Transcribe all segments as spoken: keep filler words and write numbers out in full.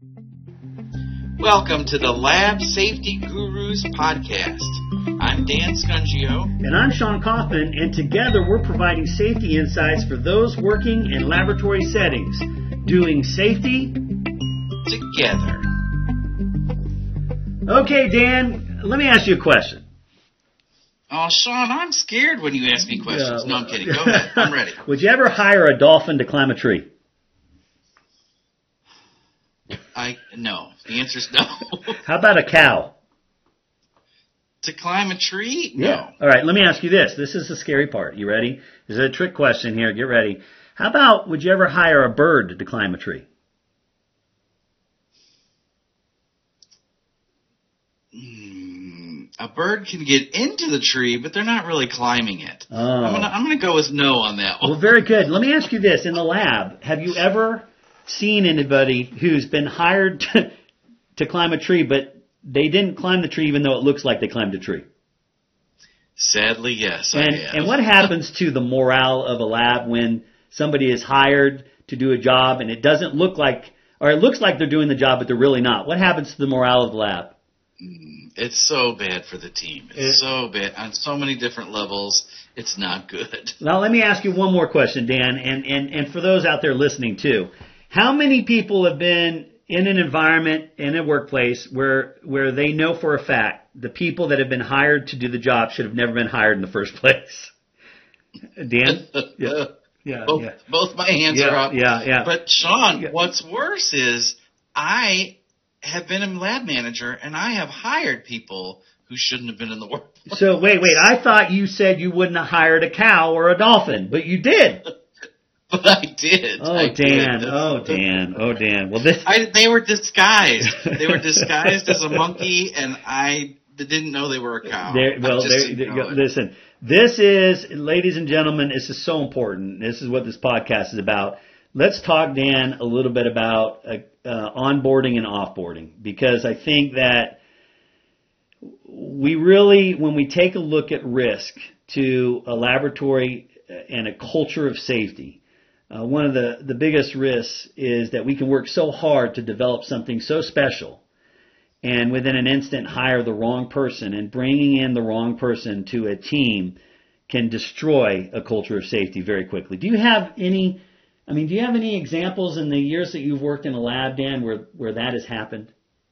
Welcome to the Lab Safety Gurus podcast. I'm Dan Scungio. And I'm Sean Kaufman, and together we're providing safety insights for those working in laboratory settings, doing safety together. Okay, Dan, let me ask you a question. Oh, Sean, I'm scared when you ask me questions. Uh, no, I'm kidding. Go ahead. I'm ready. Would you ever hire a dolphin to climb a tree? I no. The answer is no. How about a cow? To climb a tree? No. Yeah. All right, let me ask you this. This is the scary part. You ready? This is a trick question here. Get ready. How about, would you ever hire a bird to climb a tree? Mm, a bird can get into the tree, but they're not really climbing it. Oh. I'm gonna I'm gonna go with no on that one. Well, very good. Let me ask you this. In the lab, have you ever seen anybody who's been hired to, to climb a tree, but they didn't climb the tree even though it looks like they climbed a tree? Sadly, yes. And, I have. and what happens to the morale of a lab when somebody is hired to do a job and it doesn't look like, or it looks like they're doing the job, but they're really not? What happens to the morale of the lab? It's so bad for the team. It's it, so bad on so many different levels. It's not good. Now, let me ask you one more question, Dan, and, and, and for those out there listening too. How many people have been in an environment, in a workplace, where where they know for a fact the people that have been hired to do the job should have never been hired in the first place? Dan? Yeah. Yeah, both, yeah. both my hands yeah, are up. Yeah, yeah. But, Sean, yeah. What's worse is I have been a lab manager, and I have hired people who shouldn't have been in the workplace. So, wait, wait. I thought you said you wouldn't have hired a cow or a dolphin, but you did. But I did. Oh, I Dan. did. Oh, Dan. Oh, Dan. Well, this. I, they were disguised. They were disguised as a monkey, and I didn't know they were a cow. There, well, there, there, go. Listen. This is, ladies and gentlemen, this is so important. This is what this podcast is about. Let's talk, Dan, a little bit about uh, uh, onboarding and offboarding, because I think that we really, when we take a look at risk to a laboratory and a culture of safety, Uh, one of the, the biggest risks is that we can work so hard to develop something so special and within an instant hire the wrong person, and bringing in the wrong person to a team can destroy a culture of safety very quickly. Do you have any, I mean, do you have any examples in the years that you've worked in a lab, Dan, where, where that has happened?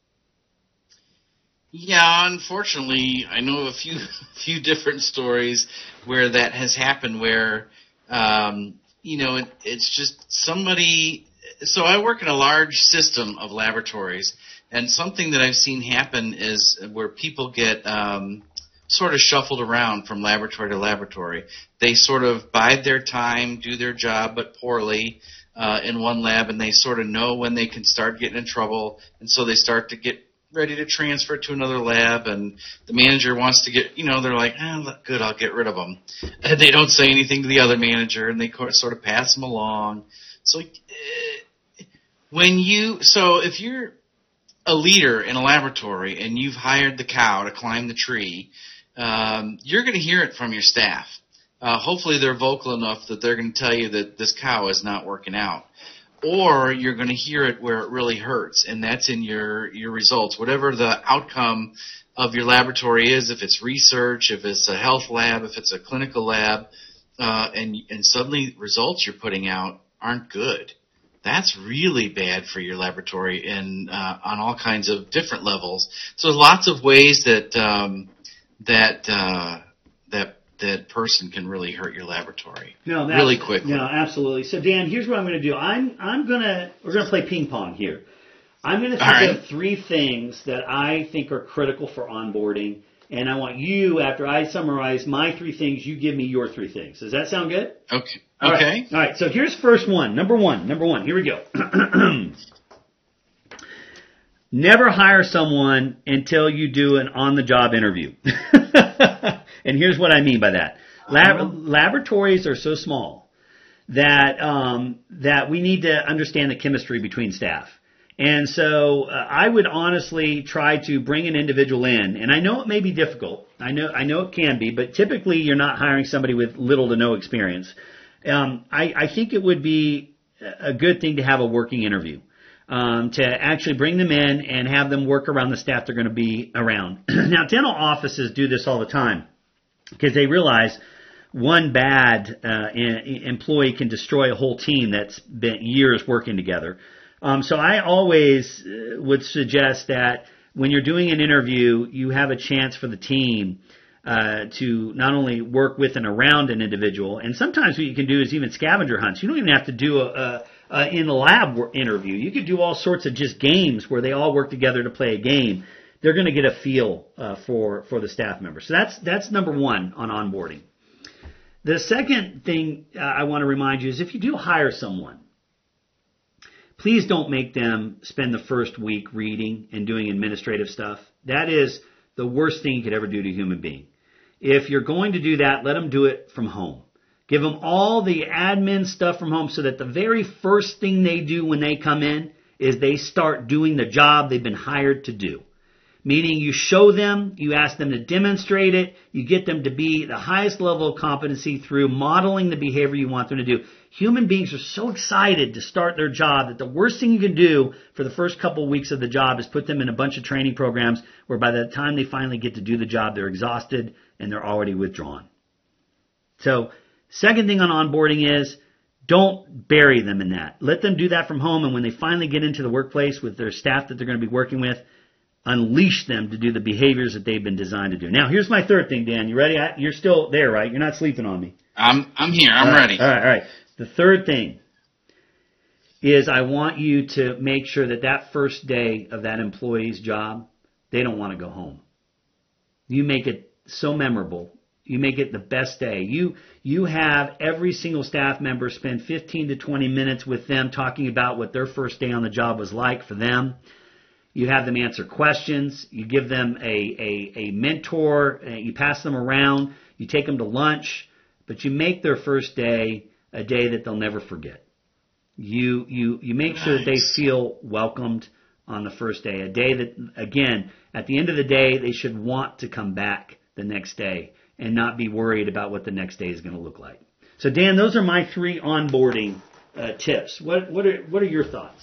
Yeah, unfortunately, I know a few few different stories where that has happened, where um, you know, it, it's just somebody. So I work in a large system of laboratories, and something that I've seen happen is where people get um, sort of shuffled around from laboratory to laboratory. They sort of bide their time, do their job, but poorly uh, in one lab, and they sort of know when they can start getting in trouble, and so they start to get ready to transfer to another lab, and the manager wants to get, you know, they're like, ah, good, I'll get rid of them. And they don't say anything to the other manager, and they sort of pass them along. So uh, when you, so if you're a leader in a laboratory and you've hired the cow to climb the tree, um, you're going to hear it from your staff. Uh, hopefully they're vocal enough that they're going to tell you that this cow is not working out. Or you're going to hear it where it really hurts, and that's in your, your results. Whatever the outcome of your laboratory is, if it's research, if it's a health lab, if it's a clinical lab, uh, and, and suddenly results you're putting out aren't good, that's really bad for your laboratory in, uh, on all kinds of different levels. So there's lots of ways that um, that uh, that that person can really hurt your laboratory no, really quickly. No, absolutely. So, Dan, here's what I'm going to do. I'm I'm going to we're going to play ping pong here. I'm going to think right. of three things that I think are critical for onboarding, and I want you, after I summarize my three things, you give me your three things. Does that sound good? Okay. All okay. Right. All right. So here's first one. Number one. Number one. Here we go. Never hire someone until you do an on-the-job interview. And here's what I mean by that. Lab- laboratories are so small that um, that we need to understand the chemistry between staff. And so uh, I would honestly try to bring an individual in. And I know it may be difficult. I know I know it can be, but typically you're not hiring somebody with little to no experience. Um, I, I think it would be a good thing to have a working interview. um, to actually bring them in and have them work around the staff they're going to be around. Now, dental offices do this all the time because they realize one bad uh, employee can destroy a whole team that's been years working together. Um, so I always would suggest that when you're doing an interview, you have a chance for the team uh, to not only work with and around an individual, and sometimes what you can do is even scavenger hunts. You don't even have to do a, a, a in the lab interview. You could do all sorts of just games where they all work together to play a game. They're going to get a feel uh, for for the staff member. So that's that's number one on onboarding. The second thing uh, I want to remind you is if you do hire someone, please don't make them spend the first week reading and doing administrative stuff. That is the worst thing you could ever do to a human being. If you're going to do that, let them do it from home. Give them all the admin stuff from home so that the very first thing they do when they come in is they start doing the job they've been hired to do. Meaning you show them, you ask them to demonstrate it, you get them to be the highest level of competency through modeling the behavior you want them to do. Human beings are so excited to start their job that the worst thing you can do for the first couple of weeks of the job is put them in a bunch of training programs where by the time they finally get to do the job, they're exhausted and they're already withdrawn. So, second thing on onboarding is don't bury them in that. Let them do that from home, and when they finally get into the workplace with their staff that they're going to be working with, unleash them to do the behaviors that they've been designed to do. Now, here's my third thing, Dan. You ready? I, you're still there, right? You're not sleeping on me. I'm I'm here. I'm all right, ready. All right, all right. The third thing is I want you to make sure that that first day of that employee's job, they don't want to go home. You make it so memorable. You make it the best day. You you have every single staff member spend fifteen to twenty minutes with them talking about what their first day on the job was like for them. You have them answer questions. You give them a, a, a mentor. You pass them around. You take them to lunch. But you make their first day a day that they'll never forget. You you you make sure that they feel welcomed on the first day. A day that, again, at the end of the day, they should want to come back the next day and not be worried about what the next day is going to look like. So, Dan, those are my three onboarding uh, tips. What what are what are your thoughts?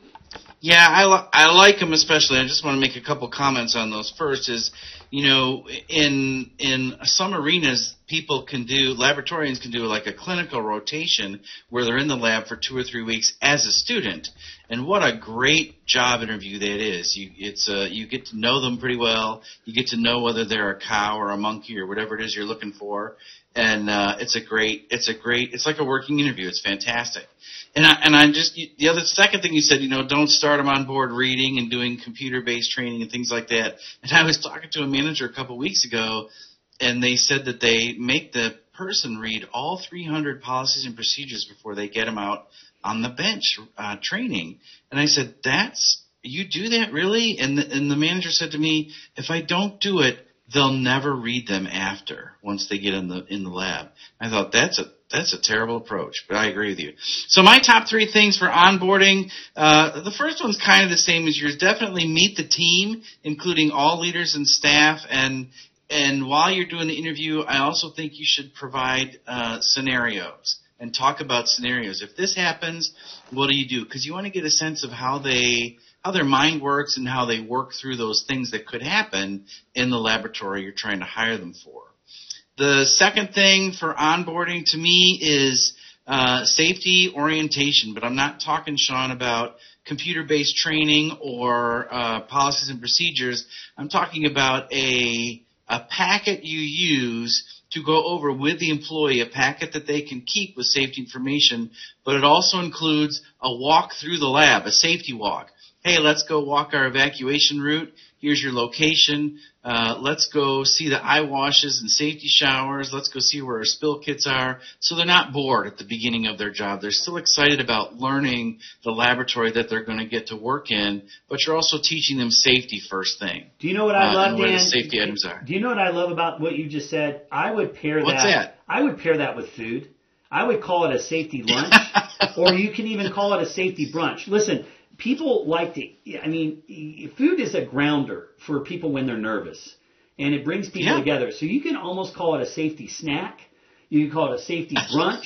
Yeah, I, li- I like them especially. I just want to make a couple comments on those. First is, you know, in in some arenas, people can do, laboratorians can do like a clinical rotation where they're in the lab for two or three weeks as a student. And what a great job interview that is. You, it's uh, you get to know them pretty well. You get to know whether they're a cow or a monkey or whatever it is you're looking for. And uh, it's a great, it's a great, it's like a working interview. It's fantastic. And I, and I just, the other second thing you said, you know, don't start them on board reading and doing computer-based training and things like that. And I was talking to a manager a couple of weeks ago, and they said that they make the person read all three hundred policies and procedures before they get them out on the bench uh, training. And I said, that's, you do that really? And the, and the manager said to me, if I don't do it, they'll never read them after once they get in the in the lab. I thought that's a that's a terrible approach, but I agree with you. So my top three things for onboarding, uh, the first one's kind of the same as yours. Definitely meet the team, including all leaders and staff. And and while you're doing the interview, I also think you should provide uh, scenarios and talk about scenarios. If this happens, what do you do? Because you want to get a sense of how they how their mind works and how they work through those things that could happen in the laboratory you're trying to hire them for. The second thing for onboarding to me is uh, safety orientation, but I'm not talking, Sean, about computer-based training or uh, policies and procedures. I'm talking about a a packet you use to go over with the employee, a packet that they can keep with safety information, but it also includes a walk through the lab, a safety walk. Hey, let's go walk our evacuation route. Here's your location. Uh, let's go see the eye washes and safety showers. Let's go see where our spill kits are. So they're not bored at the beginning of their job. They're still excited about learning the laboratory that they're going to get to work in, but you're also teaching them safety first thing. Do you know what I uh, love, and where Dan? the safety items are. Do you know what I love about what you just said? I would pair What's that, that? I would pair that with food. I would call it a safety lunch, or you can even call it a safety brunch. Listen, people like to, I mean, food is a grounder for people when they're nervous, and it brings people yeah. together. So you can almost call it a safety snack. You can call it a safety brunch.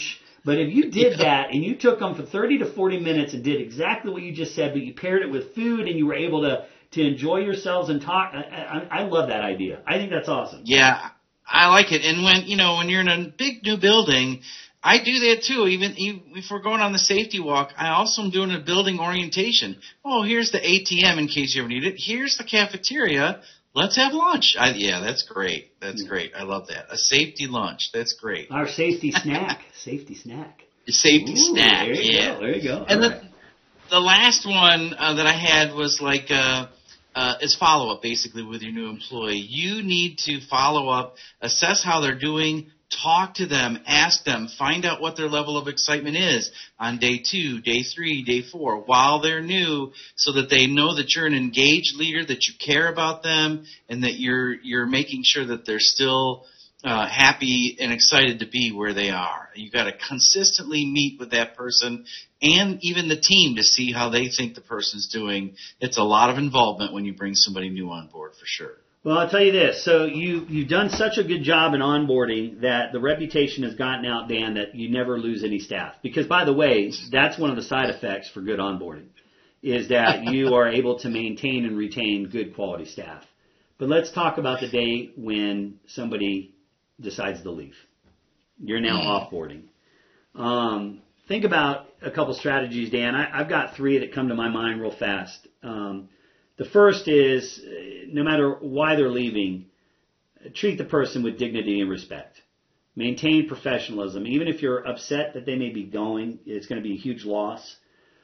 But if you did that and you took them for thirty to forty minutes and did exactly what you just said, but you paired it with food and you were able to, to enjoy yourselves and talk, I, I, I love that idea. I think that's awesome. Yeah, I like it. And when, you know, when you're in a big new building, I do that too. Even if we're going on the safety walk, I also am doing a building orientation. Oh, here's the A T M in case you ever need it. Here's the cafeteria. Let's have lunch. I, yeah, that's great. That's yeah. great. I love that. A safety lunch. That's great. Our safety snack. Safety snack. A safety Ooh, snack. There you yeah. go. There you go. And All the, right. the last one uh, that I had was like uh, uh, is follow up basically with your new employee. You need to follow up, assess how they're doing. Talk to them, ask them, find out what their level of excitement is on day two, day three, day four, while they're new, so that they know that you're an engaged leader, that you care about them, and that you're you're making sure that they're still uh, happy and excited to be where they are. You've got to consistently meet with that person and even the team to see how they think the person's doing. It's a lot of involvement when you bring somebody new on board, for sure. Well, I'll tell you this. So you, you've done such a good job in onboarding that the reputation has gotten out, Dan, that you never lose any staff. Because, by the way, that's one of the side effects for good onboarding, is that you are able to maintain and retain good quality staff. But let's talk about the day when somebody decides to leave. You're now offboarding. Um, think about a couple strategies, Dan. I, I've got three that come to my mind real fast. Um, The first is, no matter why they're leaving, treat the person with dignity and respect. Maintain professionalism. Even if you're upset that they may be going, it's going to be a huge loss.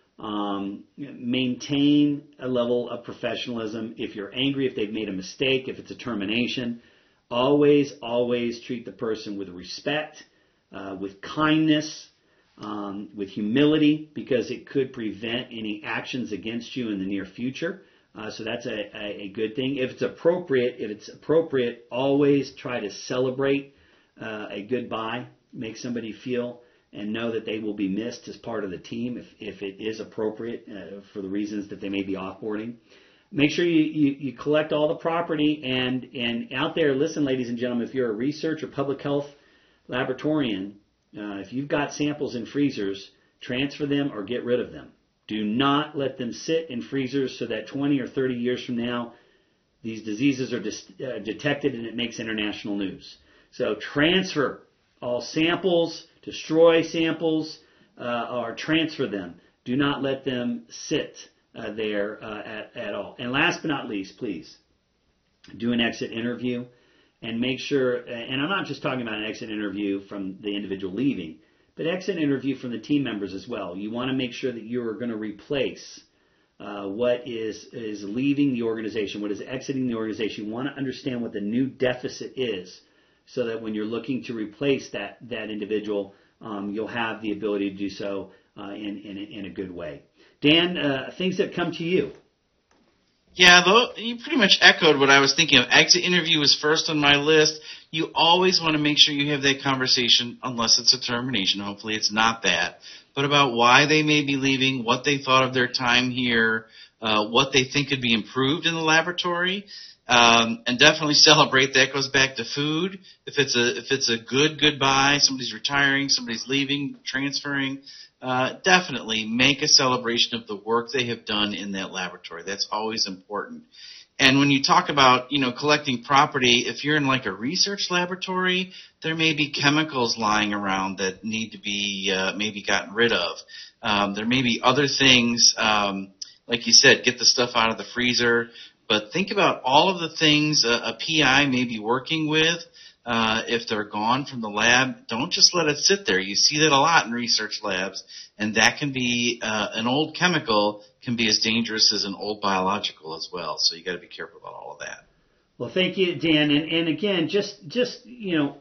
Um, maintain a level of professionalism. If you're angry, if they've made a mistake, if it's a termination, always, always treat the person with respect, uh, with kindness, um, with humility, because it could prevent any actions against you in the near future. Uh, so that's a, a, a good thing. If it's appropriate, if it's appropriate, always try to celebrate uh, a goodbye. Make somebody feel and know that they will be missed as part of the team if, if it is appropriate uh, for the reasons that they may be offboarding. Make sure you, you, you collect all the property and, and out there, listen, ladies and gentlemen, if you're a research or public health laboratorian, uh, if you've got samples in freezers, transfer them or get rid of them. Do not let them sit in freezers so that twenty or thirty years from now, these diseases are dis- uh, detected and it makes international news. So transfer all samples, destroy samples, uh, or transfer them. Do not let them sit uh, there uh, at, at all. And last but not least, please, do an exit interview and make sure, and I'm not just talking about an exit interview from the individual leaving, but exit interview from the team members as well. You want to make sure that you are going to replace uh, what is is leaving the organization, what is exiting the organization. You want to understand what the new deficit is, so that when you're looking to replace that that individual, um, you'll have the ability to do so uh, in in a, in a good way. Dan, uh, things that come to you. Yeah, though, you pretty much echoed what I was thinking of. Exit interview was first on my list. You always want to make sure you have that conversation, unless it's a termination. Hopefully it's not that. But about why they may be leaving, what they thought of their time here, uh, what they think could be improved in the laboratory, um, and definitely celebrate. That goes back to food. If it's a if it's a good goodbye, somebody's retiring, somebody's leaving, transferring, Uh, definitely make a celebration of the work they have done in that laboratory. That's always important. And when you talk about, you know, collecting property, if you're in like a research laboratory, there may be chemicals lying around that need to be uh, maybe gotten rid of. Um, there may be other things, um, like you said, get the stuff out of the freezer. But think about all of the things a, a P I may be working with. Uh, if they're gone from the lab, don't just let it sit there. You see that a lot in research labs, and that can be uh, an old chemical can be as dangerous as an old biological as well. So you got to be careful about all of that. Well, thank you, Dan. And, and again, just just you know,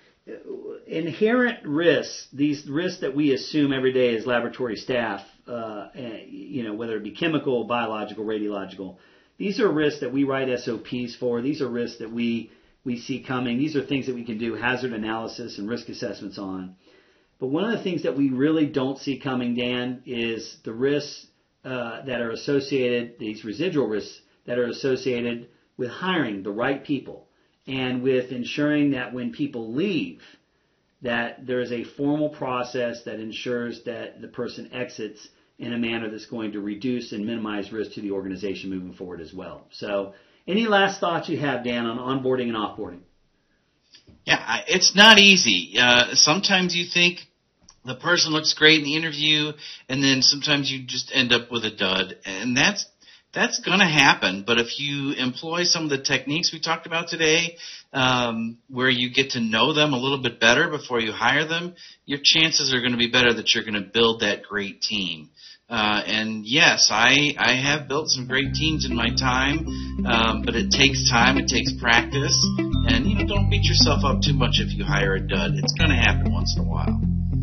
inherent risks, these risks that we assume every day as laboratory staff, uh, you know, whether it be chemical, biological, radiological, these are risks that we write S O Ps for. These are risks that we we see coming. These are things that we can do hazard analysis and risk assessments on. But one of the things that we really don't see coming, Dan, is the risks uh, that are associated, these residual risks that are associated with hiring the right people and with ensuring that when people leave, that there is a formal process that ensures that the person exits in a manner that's going to reduce and minimize risk to the organization moving forward as well. So any last thoughts you have, Dan, on onboarding and offboarding? Yeah, it's not easy. Uh, sometimes you think the person looks great in the interview, and then sometimes you just end up with a dud, and that's that's going to happen. But if you employ some of the techniques we talked about today, um, where you get to know them a little bit better before you hire them, your chances are going to be better that you're going to build that great team. Uh, and yes, I, I have built some great teams in my time, um, but it takes time, it takes practice, and you know, don't beat yourself up too much if you hire a dud. It's going to happen once in a while.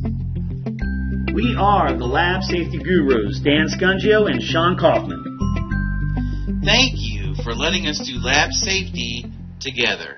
We are the Lab Safety Gurus, Dan Scungio and Sean Kaufman. Thank you for letting us do lab safety together.